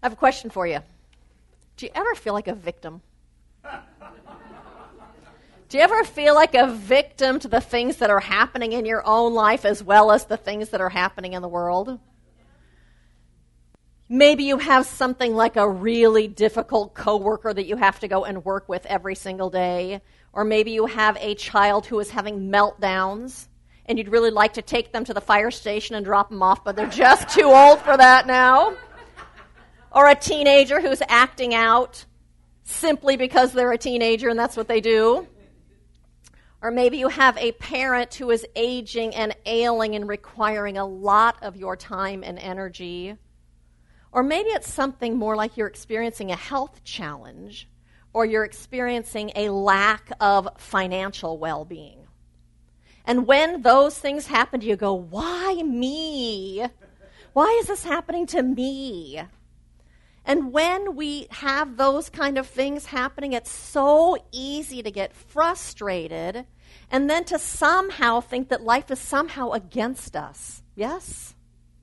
I have a question for you. Do you ever feel like a victim? Do you ever feel like a victim to the things that are happening in your own life as well as the things that are happening in the world? Maybe you have something like a really difficult coworker that you have to go and work with every single day. Or maybe you have a child who is having meltdowns and you'd really like to take them to the fire station and drop them off, but they're just too old for that now. Or a teenager who's acting out simply because they're a teenager and that's what they do. Or maybe you have a parent who is aging and ailing and requiring a lot of your time and energy. Or maybe it's something more like you're experiencing a health challenge or you're experiencing a lack of financial well-being. And when those things happen to you, go, why me? Why is this happening to me? And when we have those kind of things happening, it's so easy to get frustrated and then to somehow think that life is somehow against us. Yes?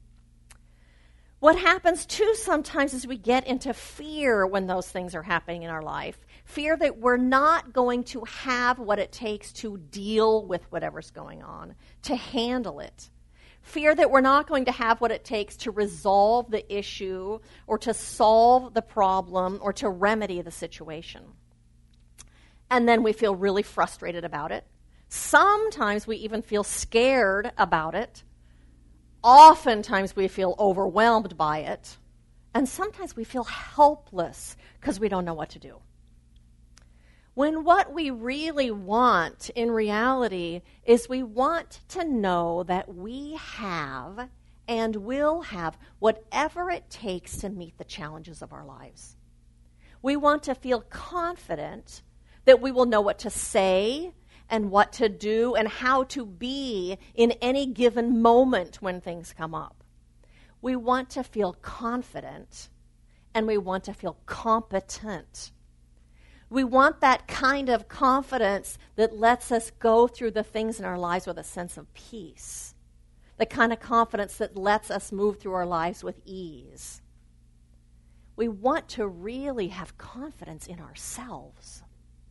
What happens too sometimes is we get into fear when those things are happening in our life. Fear that we're not going to have what it takes to deal with whatever's going on, to handle it. Fear that we're not going to have what it takes to resolve the issue or to solve the problem or to remedy the situation. And then we feel really frustrated about it. Sometimes we even feel scared about it. Oftentimes we feel overwhelmed by it. And sometimes we feel helpless because we don't know what to do. When what we really want in reality is we want to know that we have and will have whatever it takes to meet the challenges of our lives. We want to feel confident that we will know what to say and what to do and how to be in any given moment when things come up. We want to feel confident and we want to feel competent. We want that kind of confidence that lets us go through the things in our lives with a sense of peace. The kind of confidence that lets us move through our lives with ease. We want to really have confidence in ourselves.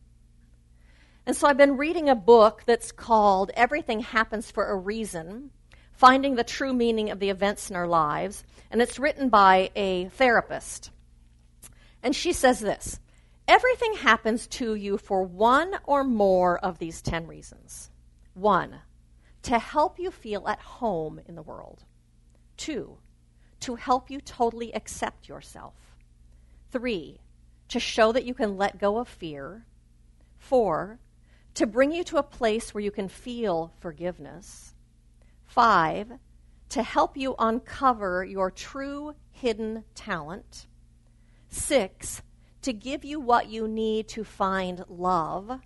And so I've been reading a book that's called Everything Happens for a Reason, Finding the True Meaning of the Events in Our Lives, and it's written by a therapist. And she says this: everything happens to you for one or more of these 10 reasons. 1, to help you feel at home in the world. 2, to help you totally accept yourself. 3, to show that you can let go of fear. 4, to bring you to a place where you can feel forgiveness. 5, to help you uncover your true hidden talent. 6, to give you what you need to find love.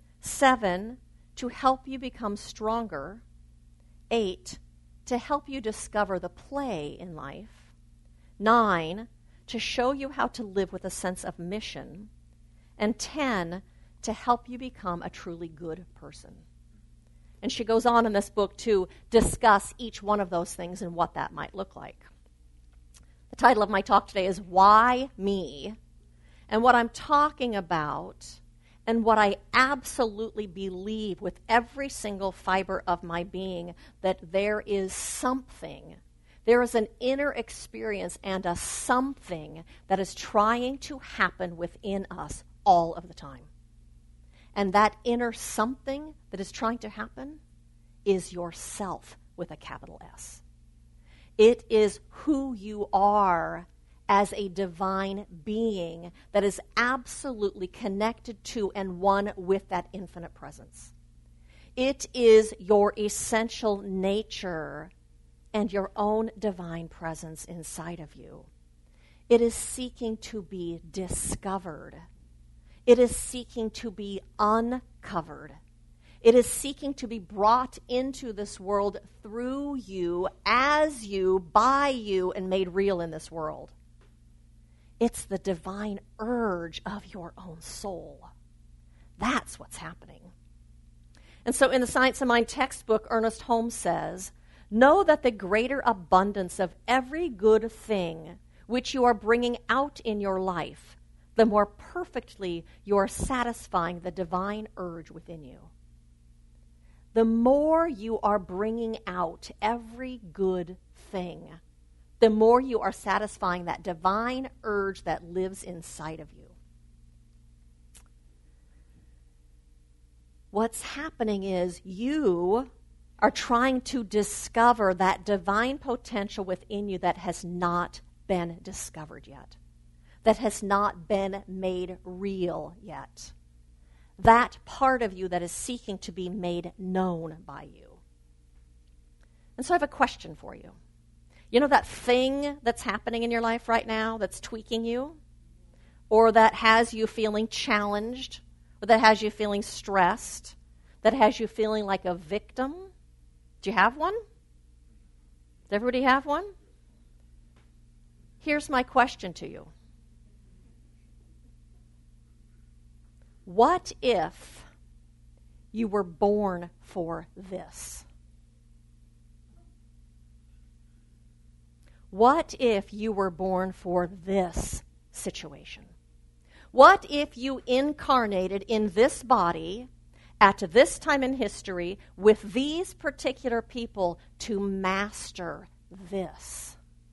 7, to help you become stronger. 8, to help you discover the play in life. 9, to show you how to live with a sense of mission. And 10, to help you become a truly good person. And she goes on in this book to discuss each one of those things and what that might look like. The title of my talk today is Why Me? And what I'm talking about and what I absolutely believe with every single fiber of my being, that there is something, there is an inner experience and a something that is trying to happen within us all of the time. And that inner something that is trying to happen is yourself with a capital S. It is who you are as a divine being that is absolutely connected to and one with that infinite presence. It is your essential nature and your own divine presence inside of you. It is seeking to be discovered. It is seeking to be uncovered. It is seeking to be brought into this world through you, as you, by you, and made real in this world. It's the divine urge of your own soul. That's what's happening. And so in the Science of Mind textbook, Ernest Holmes says, know that the greater abundance of every good thing which you are bringing out in your life, the more perfectly you are satisfying the divine urge within you. The more you are bringing out every good thing, the more you are satisfying that divine urge that lives inside of you. What's happening is you are trying to discover that divine potential within you that has not been discovered yet, that has not been made real yet. That part of you that is seeking to be made known by you. And so I have a question for you. You know that thing that's happening in your life right now that's tweaking you? Or that has you feeling challenged? Or that has you feeling stressed? That has you feeling like a victim? Do you have one? Does everybody have one? Here's my question to you. What if you were born for this? What if you were born for this situation? What if you incarnated in this body at this time in history with these particular people to master this?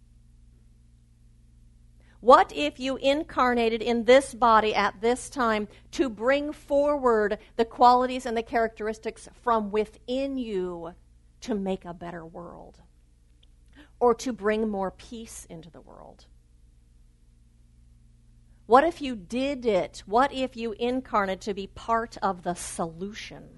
What if you incarnated in this body at this time to bring forward the qualities and the characteristics from within you to make a better world? Or to bring more peace into the world? What if you did it? What if you incarnated to be part of the solution?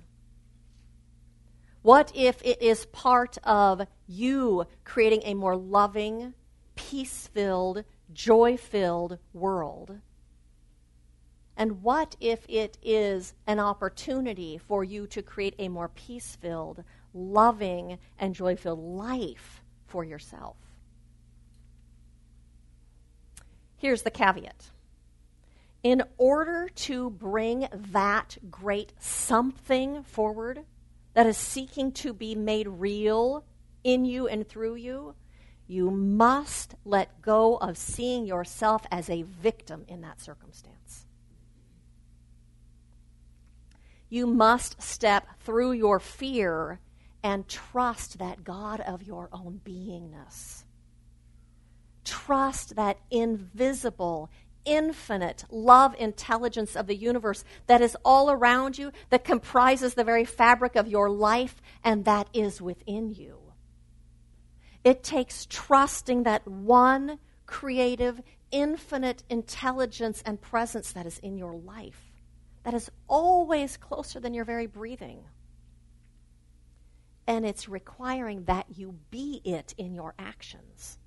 What if it is part of you creating a more loving, peace-filled, joy-filled world? And what if it is an opportunity for you to create a more peace-filled, loving, and joy-filled life for yourself? Here's the caveat. In order to bring that great something forward that is seeking to be made real in you and through you, you must let go of seeing yourself as a victim in that circumstance. You must step through your fear and trust that God of your own beingness. Trust that invisible, infinite love intelligence of the universe that is all around you, that comprises the very fabric of your life, and that is within you. It takes trusting that one creative, infinite intelligence and presence that is in your life, that is always closer than your very breathing. And it's requiring that you be it in your actions.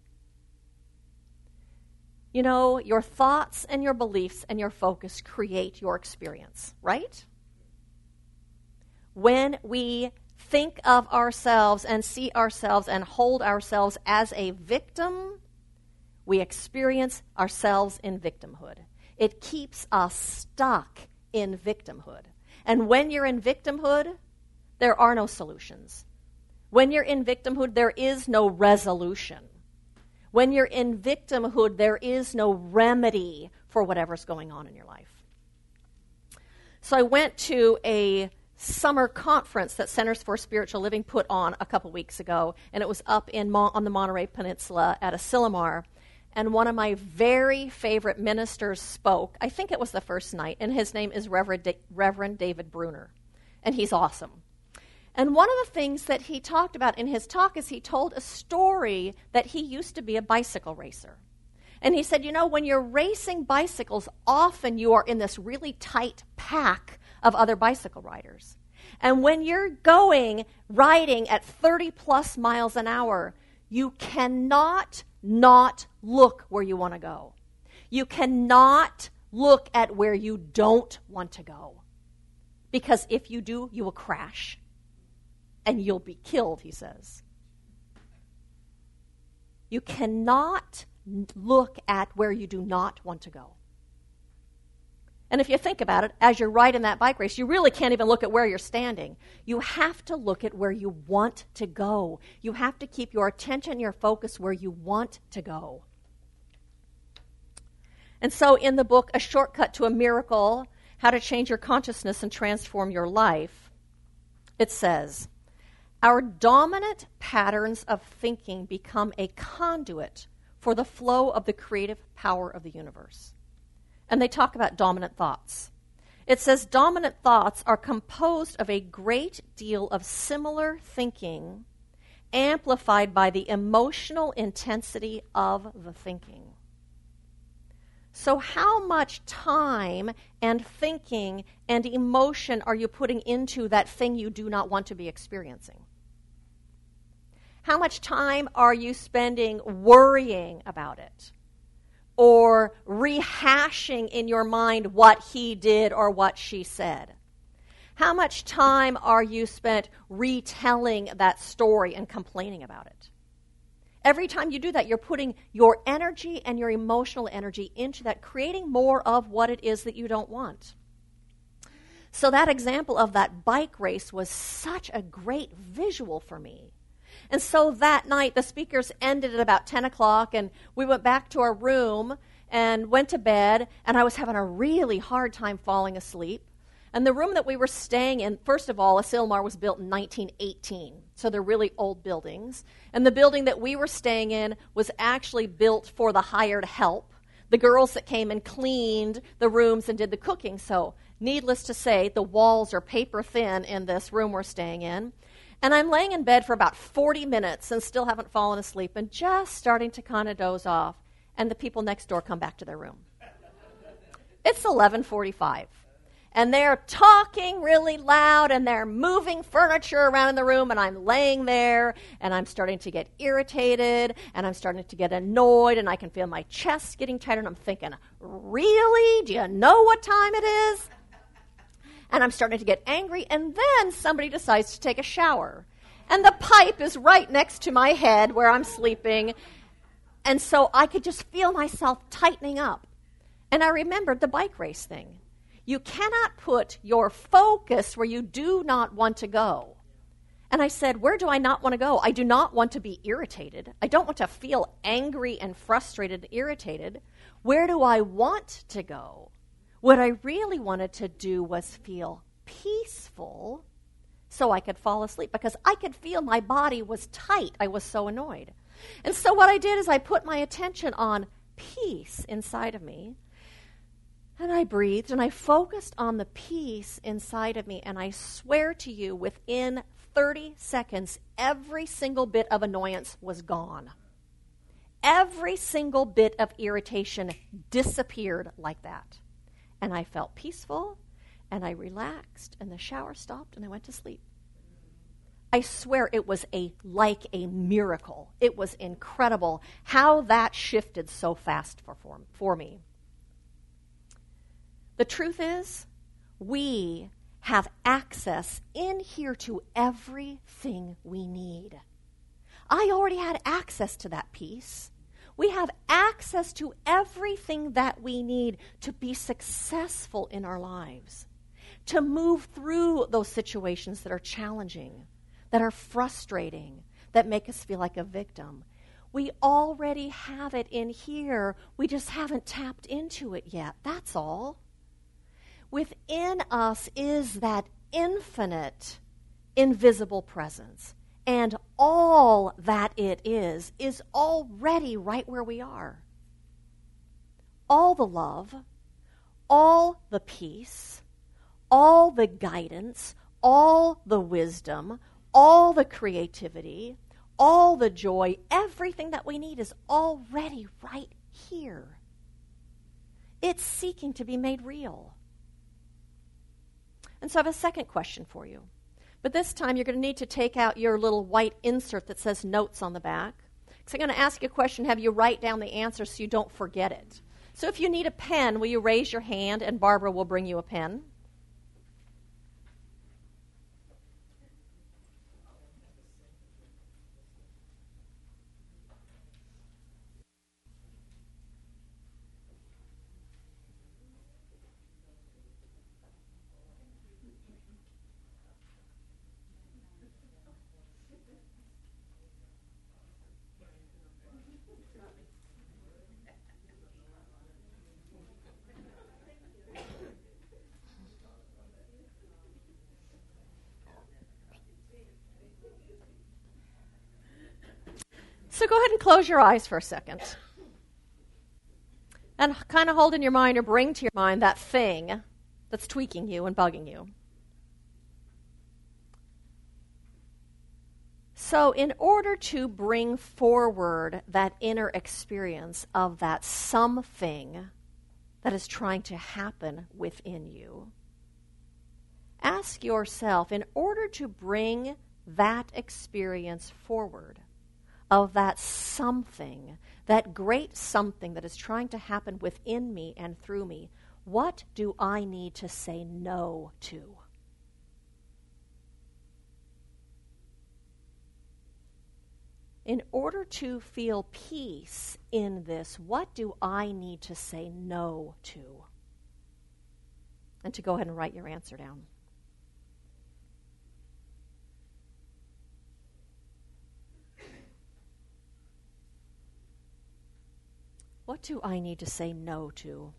You know, your thoughts and your beliefs and your focus create your experience, right? When we think of ourselves and see ourselves and hold ourselves as a victim, we experience ourselves in victimhood. It keeps us stuck in victimhood. And when you're in victimhood, there are no solutions. When you're in victimhood, there is no resolution. When you're in victimhood, there is no remedy for whatever's going on in your life. So I went to a summer conference that Centers for Spiritual Living put on a couple weeks ago, and it was up on the Monterey Peninsula at Asilomar. And one of my very favorite ministers spoke. I think it was the first night, and his name is Reverend David Bruner, and he's awesome. And one of the things that he talked about in his talk is he told a story that he used to be a bicycle racer. And he said, you know, when you're racing bicycles, often you are in this really tight pack of other bicycle riders. And when you're riding at 30 plus miles an hour, you cannot not look where you want to go. You cannot look at where you don't want to go. Because if you do, you will crash. And you'll be killed, he says. You cannot look at where you do not want to go. And if you think about it, as you're riding that bike race, you really can't even look at where you're standing. You have to look at where you want to go. You have to keep your attention, your focus where you want to go. And so in the book, A Shortcut to a Miracle, How to Change Your Consciousness and Transform Your Life, it says, our dominant patterns of thinking become a conduit for the flow of the creative power of the universe. And they talk about dominant thoughts. It says dominant thoughts are composed of a great deal of similar thinking amplified by the emotional intensity of the thinking. So how much time and thinking and emotion are you putting into that thing you do not want to be experiencing? How much time are you spending worrying about it? Or rehashing in your mind what he did or what she said? How much time are you spent retelling that story and complaining about it? Every time you do that, you're putting your energy and your emotional energy into that, creating more of what it is that you don't want. So that example of that bike race was such a great visual for me. And so that night, the speakers ended at about 10 o'clock, and we went back to our room and went to bed, and I was having a really hard time falling asleep. And the room that we were staying in, first of all, Asilmar was built in 1918, so they're really old buildings. And the building that we were staying in was actually built for the hired help, the girls that came and cleaned the rooms and did the cooking. So needless to say, the walls are paper thin in this room we're staying in. And I'm laying in bed for about 40 minutes and still haven't fallen asleep and just starting to kind of doze off. And the people next door come back to their room. It's 11:45. And they're talking really loud, and they're moving furniture around in the room, and I'm laying there, and I'm starting to get irritated, and I'm starting to get annoyed, and I can feel my chest getting tighter, and I'm thinking, really? Do you know what time it is? And I'm starting to get angry, and then somebody decides to take a shower. And the pipe is right next to my head where I'm sleeping, and so I could just feel myself tightening up. And I remembered the bike race thing. You cannot put your focus where you do not want to go. And I said, where do I not want to go? I do not want to be irritated. I don't want to feel angry and frustrated and irritated. Where do I want to go? What I really wanted to do was feel peaceful so I could fall asleep because I could feel my body was tight. I was so annoyed. And so what I did is I put my attention on peace inside of me. And I breathed, and I focused on the peace inside of me, and I swear to you, within 30 seconds, every single bit of annoyance was gone. Every single bit of irritation disappeared like that. And I felt peaceful, and I relaxed, and the shower stopped, and I went to sleep. I swear it was like a miracle. It was incredible how that shifted so fast for me. The truth is, we have access in here to everything we need. I already had access to that peace. We have access to everything that we need to be successful in our lives, to move through those situations that are challenging, that are frustrating, that make us feel like a victim. We already have it in here. We just haven't tapped into it yet. That's all. Within us is that infinite, invisible presence. And all that it is already right where we are. All the love, all the peace, all the guidance, all the wisdom, all the creativity, all the joy, everything that we need is already right here. It's seeking to be made real. And so I have a second question for you. But this time you're going to need to take out your little white insert that says notes on the back. Because I'm going to ask you a question, have you write down the answer so you don't forget it. So if you need a pen, will you raise your hand and Barbara will bring you a pen? go ahead and close your eyes for a second. And kind of hold in your mind or bring to your mind that thing that's tweaking you and bugging you. So in order to bring forward that inner experience of that something that is trying to happen within you, ask yourself, in order to bring that experience forward of that something, that great something that is trying to happen within me and through me, what do I need to say no to? In order to feel peace in this, what do I need to say no to? And to go ahead and write your answer down. What do I need to say no to?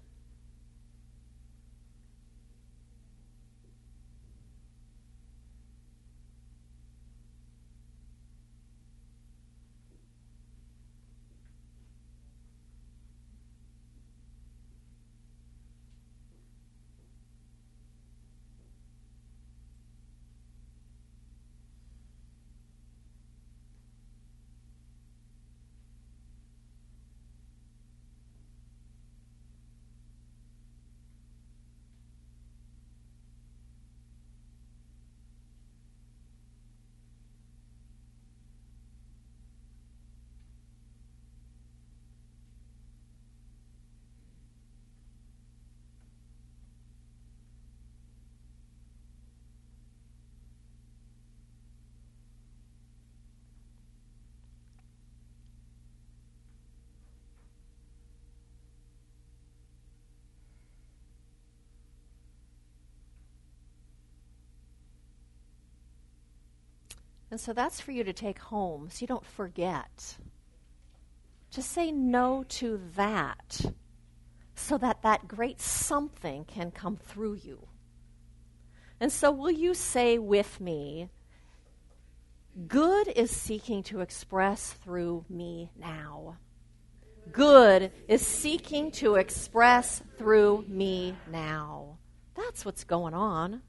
And so that's for you to take home so you don't forget. Just say no to that so that that great something can come through you. And so will you say with me, good is seeking to express through me now. Good is seeking to express through me now. That's what's going on.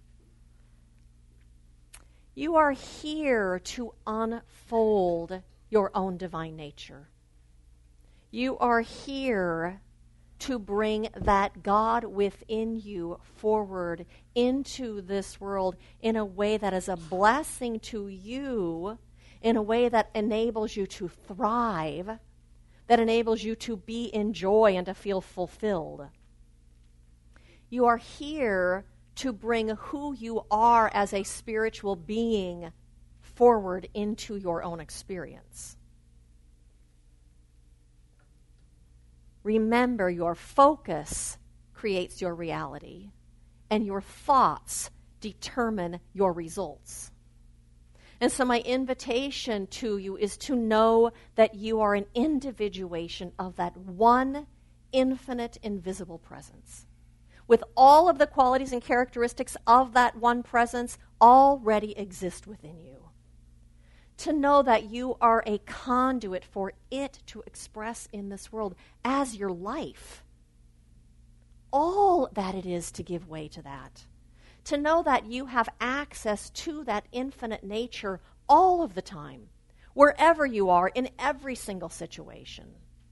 You are here to unfold your own divine nature. You are here to bring that God within you forward into this world in a way that is a blessing to you, in a way that enables you to thrive, that enables you to be in joy and to feel fulfilled. You are here to bring who you are as a spiritual being forward into your own experience. Remember, your focus creates your reality, and your thoughts determine your results. And so my invitation to you is to know that you are an individuation of that one infinite, invisible presence, with all of the qualities and characteristics of that one presence already exist within you. To know that you are a conduit for it to express in this world as your life. All that it is to give way to that. To know that you have access to that infinite nature all of the time, wherever you are, in every single situation.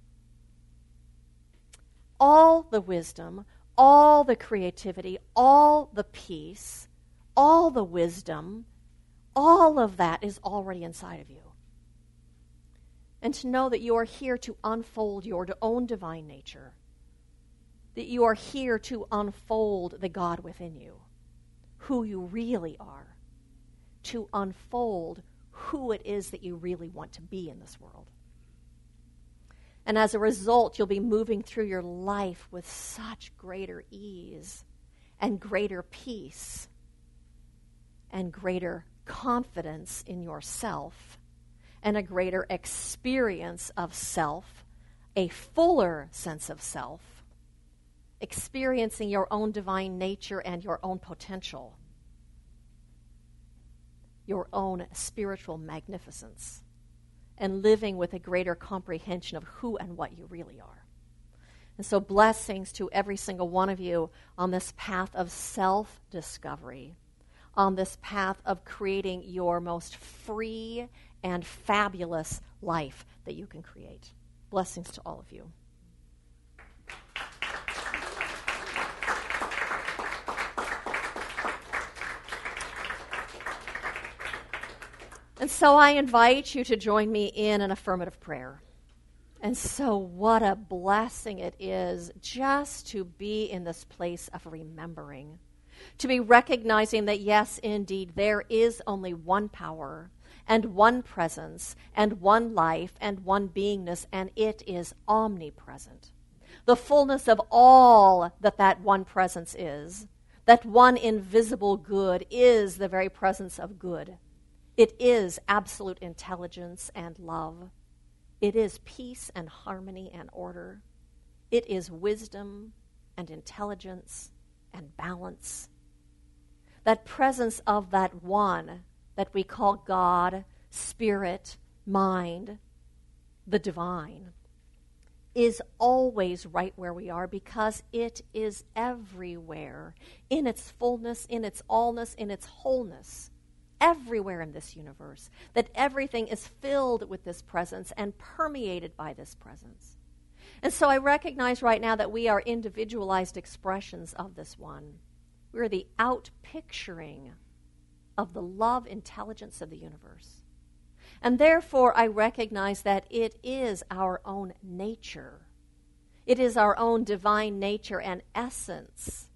All the wisdom, all the creativity, all the peace, all the wisdom, all of that is already inside of you. And to know that you are here to unfold your own divine nature, that you are here to unfold the God within you, who you really are, to unfold who it is that you really want to be in this world. And as a result, you'll be moving through your life with such greater ease and greater peace and greater confidence in yourself and a greater experience of self, a fuller sense of self, experiencing your own divine nature and your own potential, your own spiritual magnificence, and living with a greater comprehension of who and what you really are. And so blessings to every single one of you on this path of self-discovery, on this path of creating your most free and fabulous life that you can create. Blessings to all of you. And so I invite you to join me in an affirmative prayer. And so what a blessing it is just to be in this place of remembering, to be recognizing that, yes, indeed, there is only one power and one presence and one life and one beingness, and it is omnipresent. The fullness of all that one presence is, that one invisible good is the very presence of good. It is absolute intelligence and love. It is peace and harmony and order. It is wisdom and intelligence and balance. That presence of that one that we call God, Spirit, Mind, the divine, is always right where we are because it is everywhere in its fullness, in its allness, in its wholeness. Everywhere in this universe, that everything is filled with this presence and permeated by this presence. And so I recognize right now that we are individualized expressions of this one. We're the outpicturing of the love intelligence of the universe. And therefore I recognize that it is our own nature. It is our own divine nature and essence,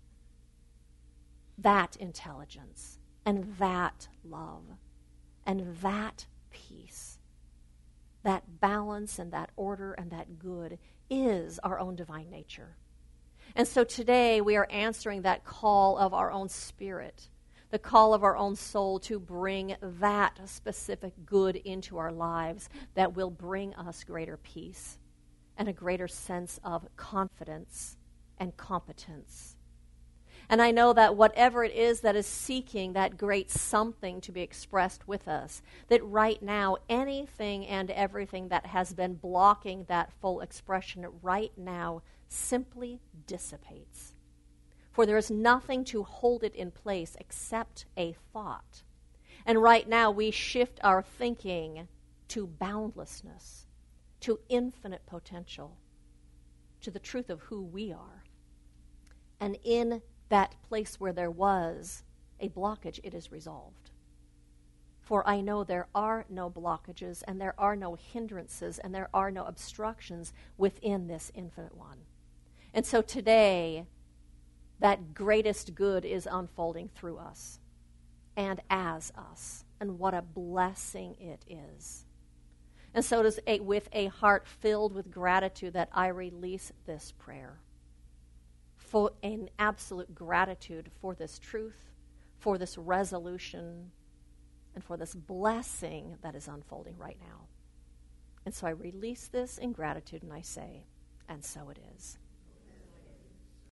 that intelligence, and that love, and that peace, that balance and that order and that good is our own divine nature. And so today we are answering that call of our own spirit, the call of our own soul to bring that specific good into our lives that will bring us greater peace and a greater sense of confidence and competence. And I know that whatever it is that is seeking that great something to be expressed with us, that right now anything and everything that has been blocking that full expression right now simply dissipates. For there is nothing to hold it in place except a thought. And right now we shift our thinking to boundlessness, to infinite potential, to the truth of who we are. And in that place where there was a blockage, it is resolved. For I know there are no blockages, and there are no hindrances, and there are no obstructions within this infinite one. And so today, that greatest good is unfolding through us and as us. And what a blessing it is. And so it is with a heart filled with gratitude that I release this prayer. For an absolute gratitude for this truth, for this resolution, and for this blessing that is unfolding right now. And so I release this in gratitude and I say, and so it is.